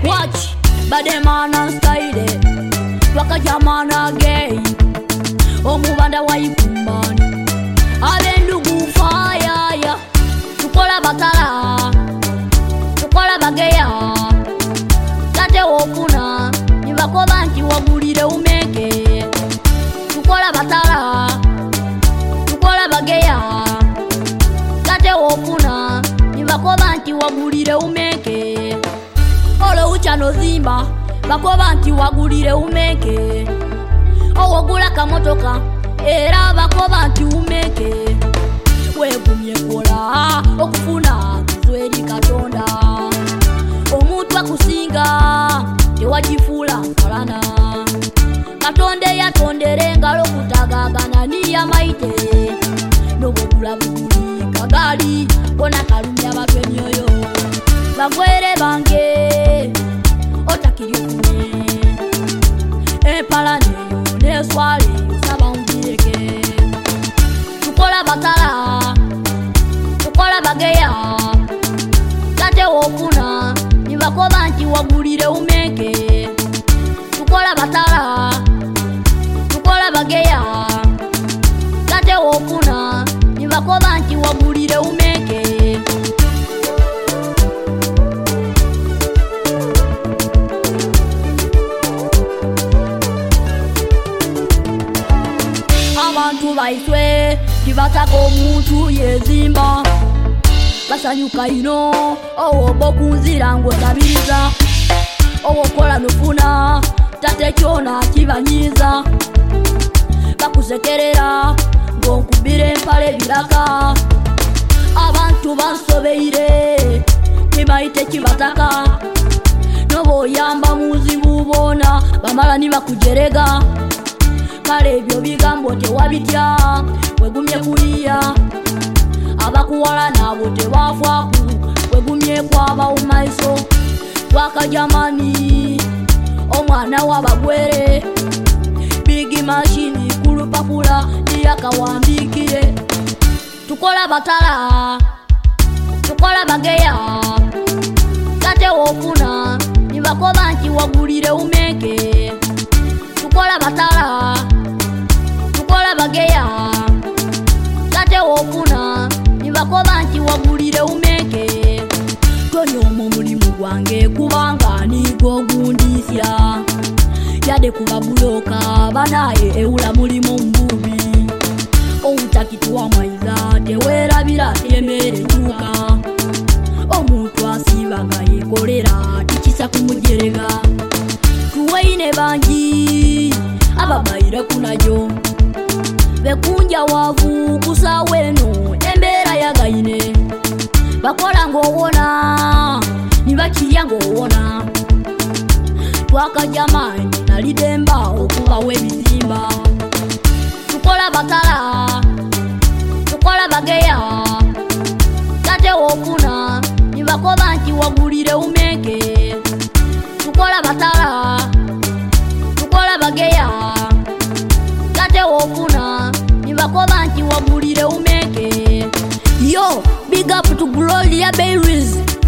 Watch, bademana style wakajamana gay omubanda wayikumbani abendugu fire tukola batala tukola bageya tate wofuna nibakoba nti wagulire umeke tukola batala tukola bageya tate wofuna nibakoba nti wagulire umeke olo uchano zimba bakoba nti wagulire umeke owogula kamotoka era bakoba nti umeke wegumye kola okufuna kuzweri katonda omuntu akusinga tewagifula nkalana katonde yatondere ngalo kutagagana niya maite nobogula buguli kagali kona kalumya batwe myoyo bagwere bange otakirikune empalane neswale saba umbireke tukola batala tukola bageya tate wofuna nibakoba nti wagulire umeke tukola batala tukola bageya tate wofuna nibakoba nti wagulire umeke abantu baiswe kibatako omuntu yezimba basanyuka ino owobo kunzira ngozabiriza owokola nofuna tate kyona kibanyiza bakusekerera ngonkubire empale biraka abantu bansobeire kibaite kibataka noboyamba muzibu bona bamala nibakujerega kale ebyo bigambo tewabitya wegumye kuliya abakuwala nabo tebafwaku wegumye kwaba umaiso twakajamani omwana wabagwere bigi mashini kulupapula iyakawandikire tukola batala tukola bageya tate wofuna nibakoba nti wagulire umeke tukola batala tukola bageya tate wofuna nibakoba nti wagulire umeke tonyomo mulimu gwange kubanga nigo gundisya yade kubabuloka banaye eula mulimu mbubi outakituwa maiza tewerabira emere tuka omuntu asibaga yekolera tikisa kumujerega tuwaine bangi ababaire kunajo bekunja wavu kusaweno embera yagaine bakola ngowona nibakirya ngowona twakajamani nalidemba okuba webizimba tukola batala tukola bageya tate wofuna nibakoba nti wagulire umeke tukola batala tukola bageya tate wofuna nibakoba nti wagulire umeke yo big up to Gloria Berries